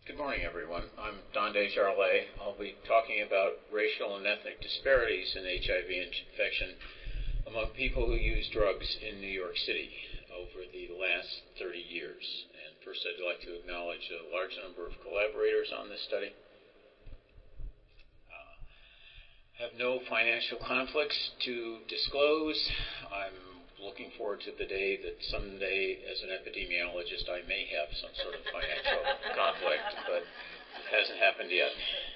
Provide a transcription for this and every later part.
Good morning, everyone. I'm Don Desjardins. I'll be talking about racial and ethnic disparities in HIV infection among people who use drugs in New York City over the last 30 years. And first, I'd like to acknowledge a large number of collaborators on this study. Have no financial conflicts to disclose. I'm looking forward to the day that someday, as an epidemiologist, I may have some sort of financial conflict, but it hasn't happened yet.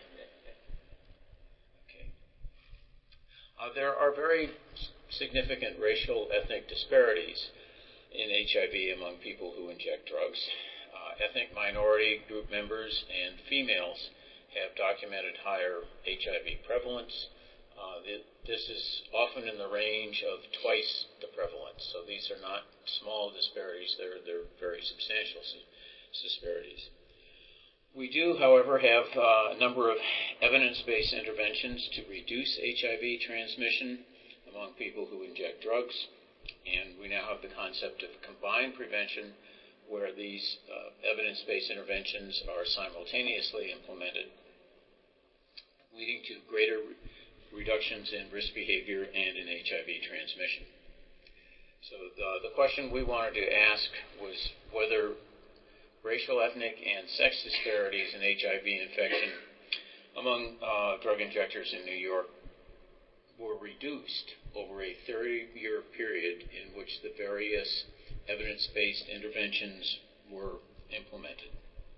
Okay. There are very significant racial ethnic disparities in HIV among people who inject drugs. Ethnic minority group members and females have documented higher HIV prevalence. This is often in the range of twice the prevalence. So these are not small disparities, they're very substantial disparities. We do, however, have a number of evidence-based interventions to reduce HIV transmission among people who inject drugs. And we now have the concept of combined prevention, where these evidence-based interventions are simultaneously implemented, leading to greater reductions in risk behavior and in HIV transmission. So the question we wanted to ask was whether racial, ethnic, and sex disparities in HIV infection among drug injectors in New York were reduced over a 30-year period in which the various evidence-based interventions were implemented.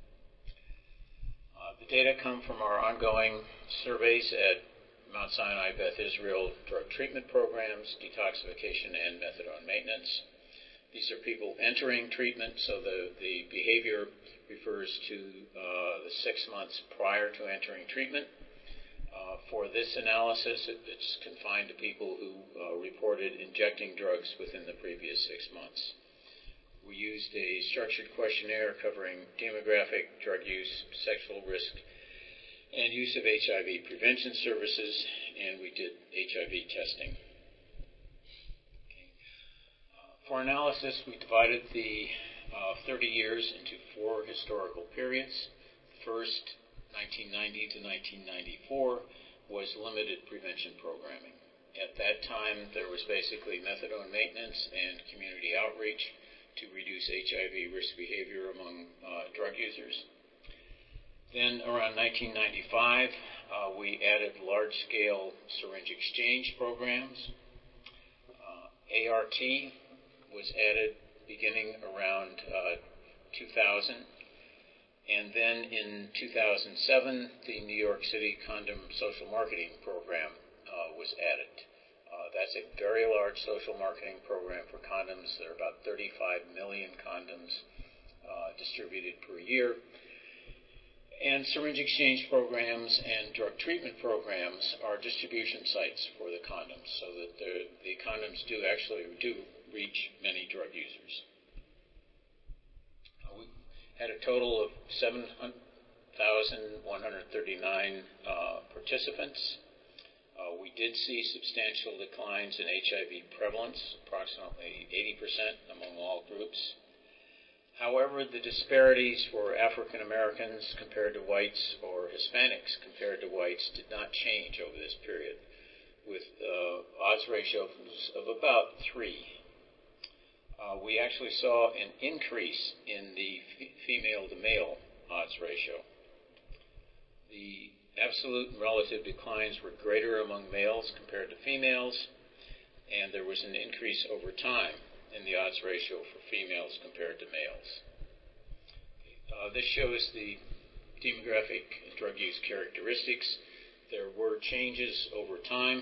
The data come from our ongoing surveys at Mount Sinai Beth Israel drug treatment programs, detoxification, and methadone maintenance. These are people entering treatment, so the behavior refers to the 6 months prior to entering treatment. For this analysis, it's confined to people who reported injecting drugs within the previous 6 months. We used a structured questionnaire covering demographic, drug use, sexual risk, and use of HIV prevention services, and we did HIV testing. Okay. For analysis, we divided the 30 years into 4 historical periods. First, 1990 to 1994, was limited prevention programming. At that time, there was basically methadone maintenance and community outreach to reduce HIV risk behavior among drug users. Then around 1995, we added large-scale syringe exchange programs. ART was added beginning around 2000. And then in 2007, the New York City Condom Social Marketing Program was added. That's a very large social marketing program for condoms. There are about 35 million condoms distributed per year. And syringe exchange programs and drug treatment programs are distribution sites for the condoms, so that the condoms do reach many drug users. We had a total of 7,139 participants. We did see substantial declines in HIV prevalence, approximately 80% among all groups. However, the disparities for African Americans compared to whites or Hispanics compared to whites did not change over this period, with odds ratios of about 3. We actually saw an increase in the female to male odds ratio. The absolute and relative declines were greater among males compared to females, and there was an increase over time in the odds ratio for females compared to males. This shows the demographic and drug use characteristics. There were changes over time.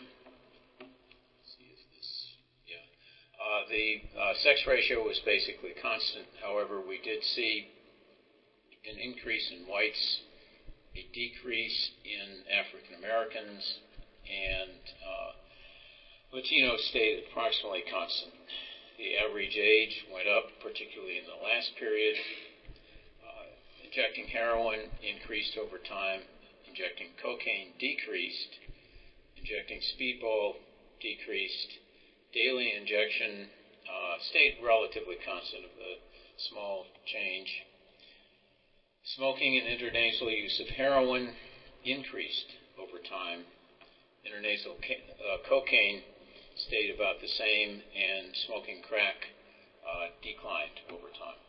The sex ratio was basically constant. However, we did see an increase in whites, a decrease in African Americans, and Latinos stayed approximately constant. The average age went up, particularly in the last period. Injecting heroin increased over time. Injecting cocaine decreased. Injecting speedball decreased. Daily injection stayed relatively constant, of a small change. Smoking and intranasal use of heroin increased over time. Intranasal cocaine stayed about the same, and smoking crack declined over time.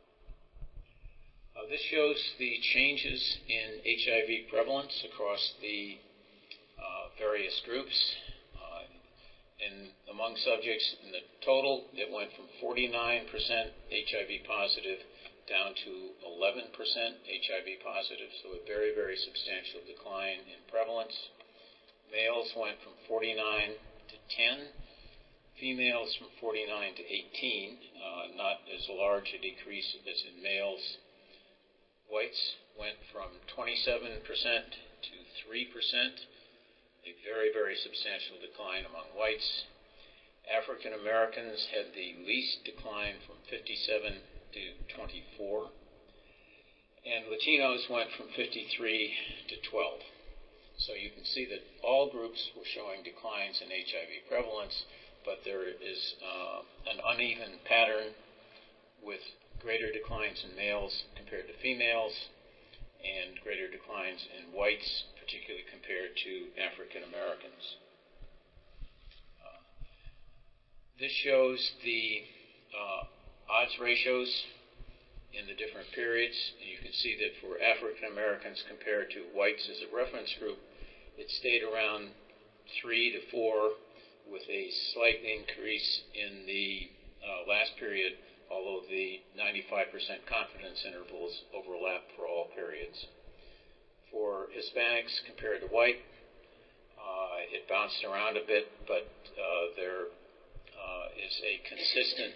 This shows the changes in HIV prevalence across the various groups. Among subjects in the total, it went from 49% HIV positive down to 11% HIV positive, so a very, very substantial decline in prevalence. Males went from 49 to 10, females from 49 to 18, not as large a decrease as in males. Whites went from 27% to 3%, a very, very substantial decline among whites. African Americans had the least decline from 57 to 24, and Latinos went from 53 to 12. So you can see that all groups were showing declines in HIV prevalence, but there is an uneven pattern with greater declines in males compared to females and greater declines in whites, particularly compared to African Americans. This shows the odds ratios in the different periods. And you can see that for African Americans compared to whites as a reference group, it stayed around 3 to 4 with a slight increase in the last period, although the 95% confidence intervals overlap for all periods. For Hispanics compared to white, it bounced around a bit, but there is a consistent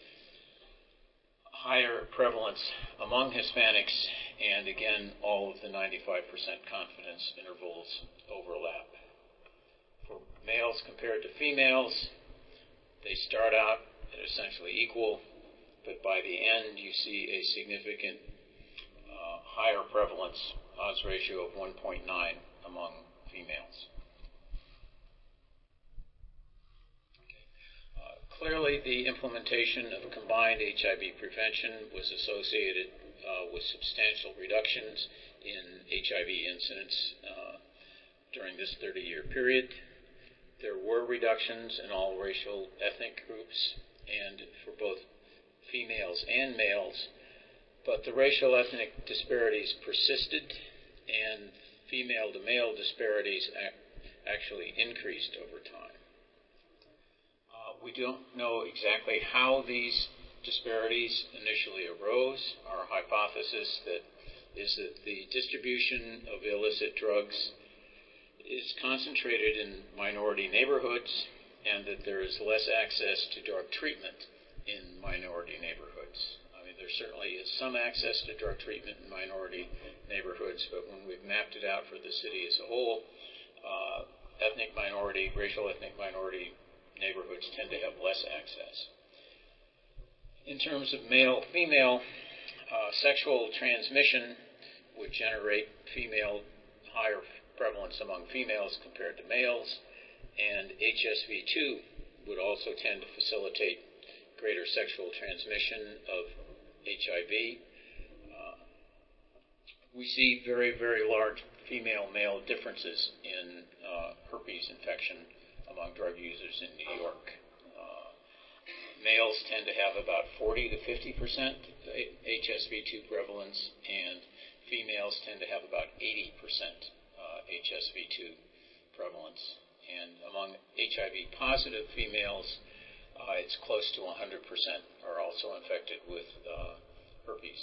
higher prevalence among Hispanics, and again, all of the 95% confidence intervals overlap. For males compared to females, they start out at essentially equal, but by the end you see a significant higher prevalence, odds ratio of 1.9 among females. Clearly, the implementation of combined HIV prevention was associated with substantial reductions in HIV incidence during this 30-year period. There were reductions in all racial ethnic groups and for both females and males, but the racial ethnic disparities persisted, and female-to-male disparities actually increased over time. We don't know exactly how these disparities initially arose. Our hypothesis is that the distribution of illicit drugs is concentrated in minority neighborhoods, and that there is less access to drug treatment in minority neighborhoods. I mean, there certainly is some access to drug treatment in minority neighborhoods, but when we've mapped it out for the city as a whole, racial ethnic minority neighborhoods tend to have less access. In terms of male-female, sexual transmission would generate higher prevalence among females compared to males, and HSV2 would also tend to facilitate greater sexual transmission of HIV. We see very, very large female-male differences in herpes infection among drug users in New York. Males tend to have about 40 to 50% HSV2 prevalence, and females tend to have about 80% HSV2 prevalence. And among HIV-positive females, it's close to 100% are also infected with herpes.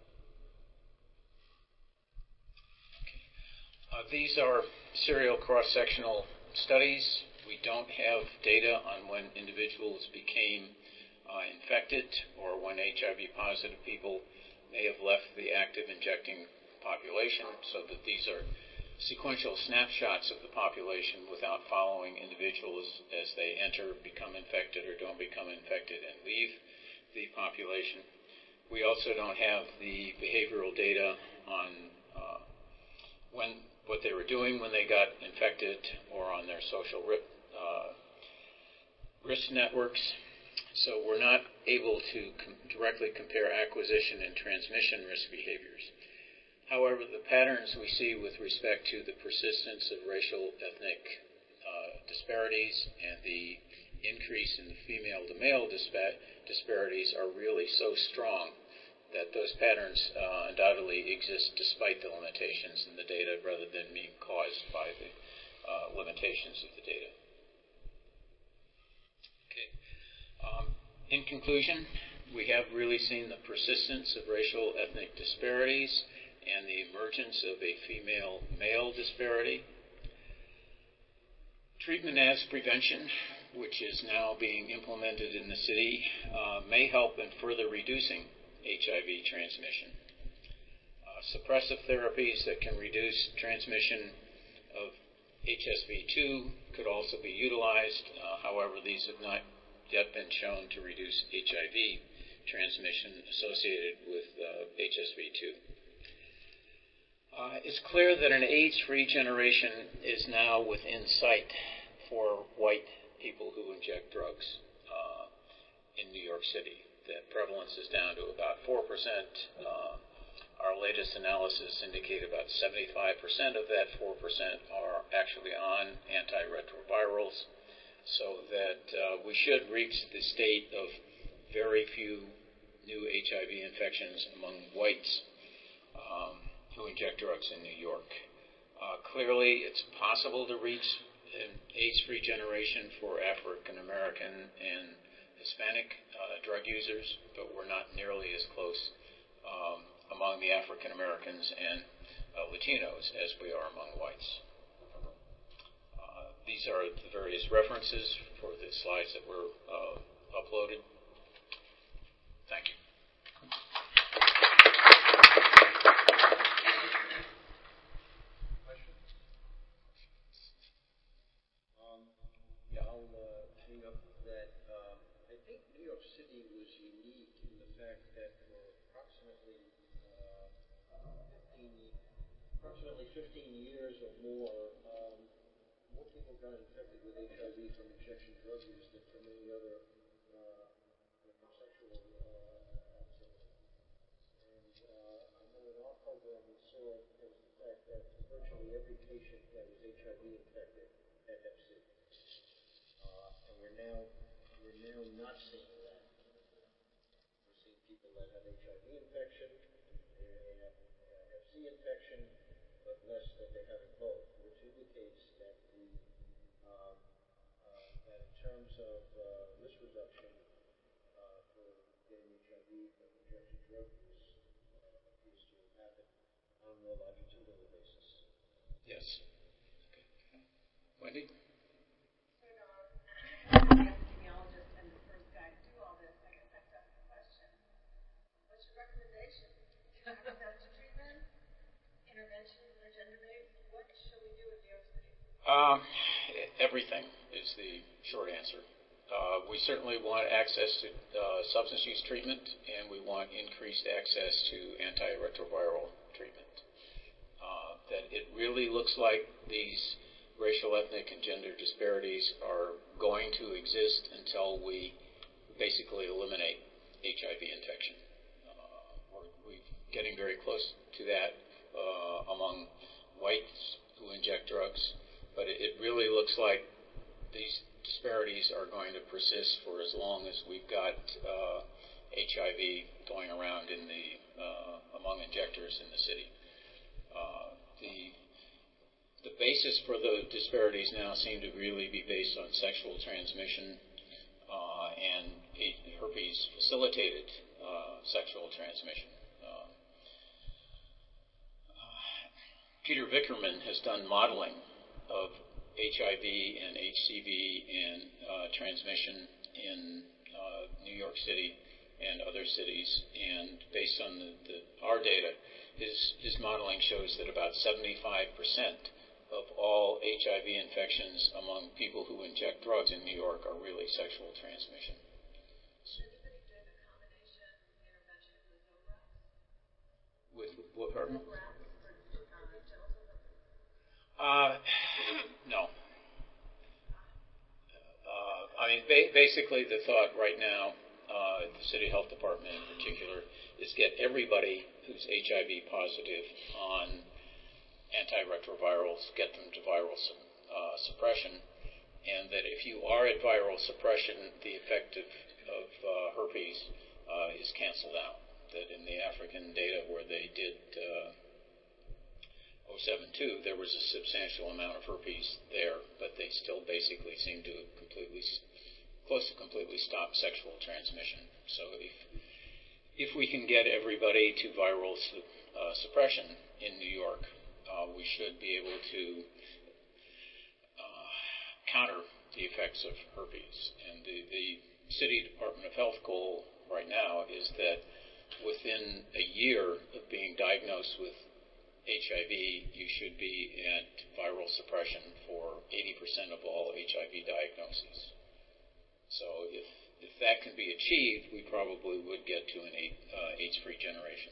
These are serial cross-sectional studies. We don't have data on when individuals became infected or when HIV-positive people may have left the active injecting population, so that these are sequential snapshots of the population without following individuals as they enter, become infected, or don't become infected and leave the population. We also don't have the behavioral data on what they were doing when they got infected or on their social risk networks. So we're not able to directly compare acquisition and transmission risk behaviors. However, the patterns we see with respect to the persistence of racial ethnic disparities and the increase in the female to male disparities are really so strong that those patterns undoubtedly exist despite the limitations in the data rather than being caused by the limitations of the data. Okay. In conclusion, we have really seen the persistence of racial ethnic disparities and the emergence of a female-male disparity. Treatment as prevention, which is now being implemented in the city, may help in further reducing HIV transmission. Suppressive therapies that can reduce transmission of HSV2 could also be utilized. However, these have not yet been shown to reduce HIV transmission associated with HSV2. It's clear that an AIDS-free generation is now within sight for white people who inject drugs in New York City. The prevalence is down to about 4%. Our latest analysis indicate about 75% of that 4% are actually on antiretrovirals, so that we should reach the state of very few new HIV infections among whites who inject drugs in New York. Clearly, it's possible to reach an AIDS-free generation for African American and Hispanic drug users, but we're not nearly as close among the African Americans and Latinos as we are among whites. These are the various references for the slides that were uploaded. Thank you. Bring up that I think New York City was unique in the fact that for approximately 15 years or more people got infected with HIV from injection drug use than from any other from sexual activity. And I know in our program we saw was the fact that virtually every patient that was HIV infected had Hep C. And we're now not seeing that. We're seeing people that have HIV infection, they have Hep C infection, but less that they're having both, which indicates that that in terms of risk reduction for getting HIV from injection drug use appears to have happened on a more longitudinal basis. Yes. Okay. Wendy? Epidemiologist and the first guy to do all this, I guess I have to ask the question. What's your recommendation? Access to treatment, intervention, or gender-based? What should we do in New York City? Everything is the short answer. We certainly want access to substance use treatment, and we want increased access to antiretroviral treatment. That it really looks like these racial, ethnic, and gender disparities are going to exist until we basically eliminate HIV infection. We're getting very close to that among whites who inject drugs, but it really looks like these disparities are going to persist for as long as we've got HIV going around in the among injectors in the city. The basis for the disparities now seem to really be based on sexual transmission and herpes-facilitated sexual transmission. Peter Vickerman has done modeling of HIV and HCV and transmission in New York City and other cities, and based on our data, his modeling shows that about 75% of all HIV infections among people who inject drugs in New York are really sexual transmission. Should anybody do the combination intervention with Zovirax? With what, pardon? Zovirax for genital No. I mean, basically the thought right now the City Health Department in particular, is get everybody who's HIV positive on antiretrovirals, get them to viral suppression, and that if you are at viral suppression, the effect of herpes is canceled out. That in the African data where they did 072, there was a substantial amount of herpes there, but they still basically seem to close to completely stop sexual transmission. So if we can get everybody to viral suppression in New York, we should be able to counter the effects of herpes. And the City Department of Health goal right now is that within a year of being diagnosed with HIV, you should be at viral suppression for 80% of all HIV diagnoses. So if that can be achieved, we probably would get to an AIDS-free generation.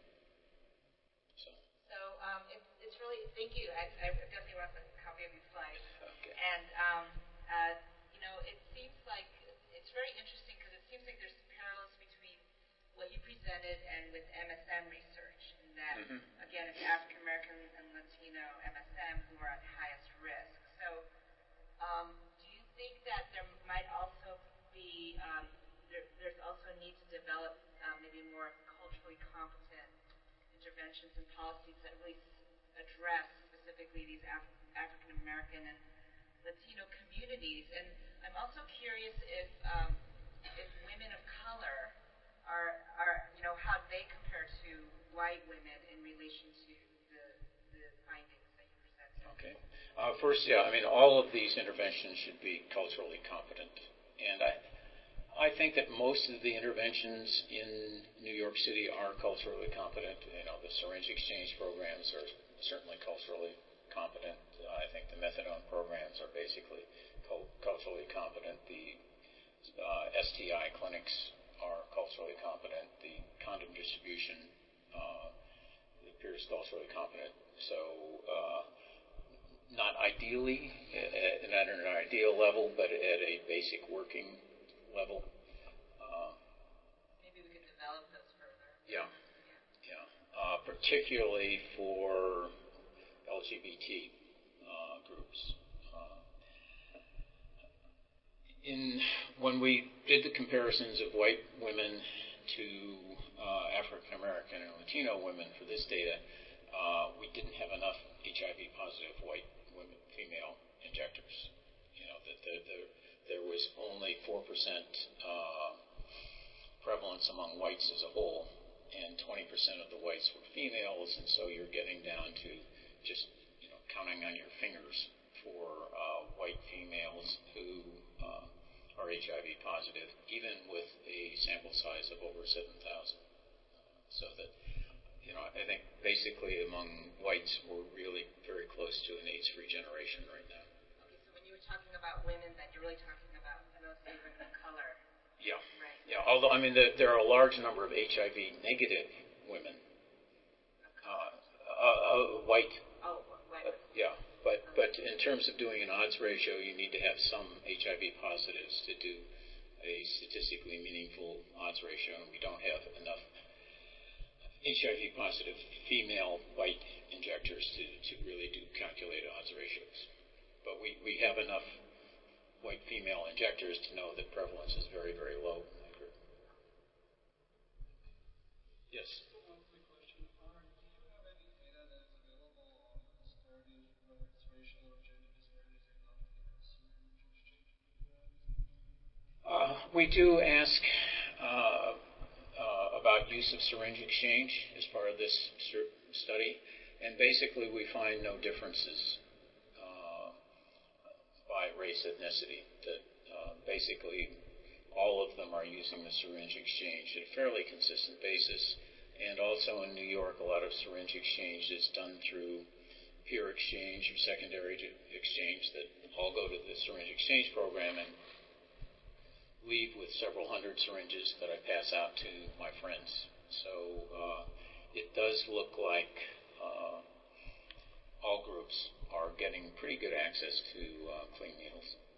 So it's really, thank you. I definitely want a copy of these slides. Okay. And, it seems like it's very interesting because it seems like there's parallels between what you presented and with MSM research, in that, again, it's African American and Latino MSM who are at highest risk. So do you think that there might also be, there's also a need to develop maybe more culturally competent interventions and policies that really address specifically these African American and Latino communities? And I'm also curious if women of color are how they compare to white women in relation to the findings that you presented. Okay. First, all of these interventions should be culturally competent. And I think that most of the interventions in New York City are culturally competent. The syringe exchange programs are certainly culturally competent. I think the methadone programs are basically culturally competent. The STI clinics are culturally competent. The condom distribution appears culturally competent. So not ideally, not at an ideal level, but at a basic working level. Maybe we could develop those further. Yeah. Particularly for LGBT groups. When we did the comparisons of white women to African American and Latino women for this data, we didn't have enough HIV positive white women, female injectors. There was only 4% prevalence among whites as a whole, and 20% of the whites were females, and so you're getting down to just counting on your fingers for white females who are HIV positive, even with a sample size of over 7,000. So that, I think basically among whites we're really very close to an AIDS-free generation right now. Okay, so when you were talking about women, then you're really talking about mostly women of color. Yeah. Right. Yeah. Although there are a large number of HIV negative women. White. Oh, white. Yeah. But in terms of doing an odds ratio, you need to have some HIV positives to do a statistically meaningful odds ratio, and we don't have enough HIV positive female white injectors to really do calculated odds ratios. But we have enough white female injectors to know that prevalence is very, very low in that group. Yes. One quick question. Do you have any data that is available on the disparity, whether it's racial or gender disparities or not, in syringe exchange? We do ask about use of syringe exchange as part of this study, and basically we find no differences by race, ethnicity. That basically all of them are using the syringe exchange at a fairly consistent basis, and also in New York, a lot of syringe exchange is done through peer exchange or secondary exchange that all go to the syringe exchange program and leave with several hundred syringes that I pass out to my friends. So it does look like all groups are getting pretty good access to clean needles.